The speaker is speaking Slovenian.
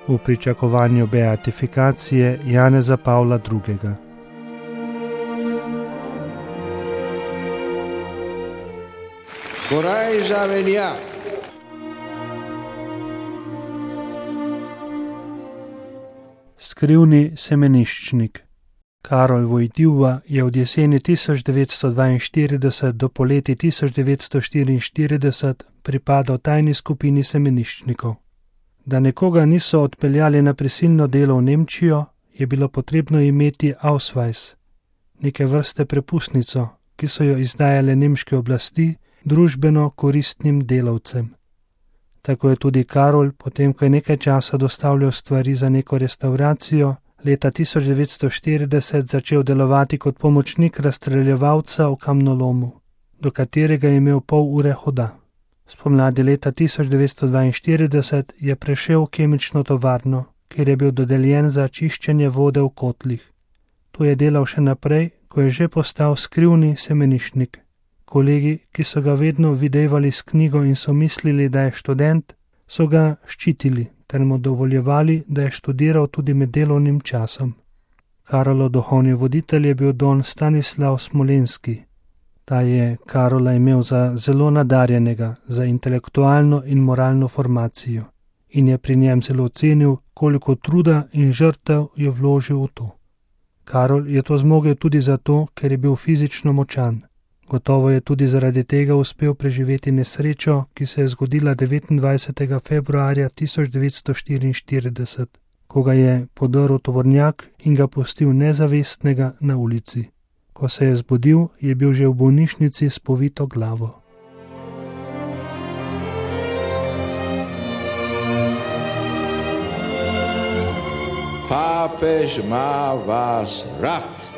v pričakovanju beatifikacije Janeza Pavla II. Coraggia venia. Skrivni semeniščnik. Karol Wojtyła je od jeseni 1942 do poleti 1944 pripadal tajni skupini semeniščnikov. Da nekoga niso odpeljali na prisilno delo v Nemčijo, je bilo potrebno imeti Ausweis, neke vrste prepustnico, ki so jo izdajale nemške oblasti družbeno koristnim delavcem. Tako je tudi Karol, potem ko je nekaj časa dostavljal stvari za neko restauracijo, leta 1940 začel delovati kot pomočnik razstreljevalca v kamnolomu, do katerega je imel pol ure hoda. Spomladi leta 1942 je prešel v kemično tovarno, kjer je bil dodeljen za čiščenje vode v kotlih. Tu je delal še naprej, ko je že postal skrivni semeniščnik. Kolegi, ki so ga vedno videvali s knjigo in so mislili, da je študent, so ga ščitili ter mu dovoljevali, da je študiral tudi med delovnim časom. Karolov duhovni voditelj je bil don Stanislav Smolenski. Ta je Karola imel za zelo nadarjenega, za intelektualno in moralno formacijo in je pri njem zelo cenil, koliko truda in žrtev je vložil v to. Karol je to zmogel tudi zato, ker je bil fizično močan. Gotovo je tudi zaradi tega uspel preživeti nesrečo, ki se je zgodila 29. februarja 1944, ko ga je podrl tovornjak in ga pustil nezavestnega na ulici. Ko se je zbudil, je bil že v bolnišnici s povito glavo. Pápež má vás rád.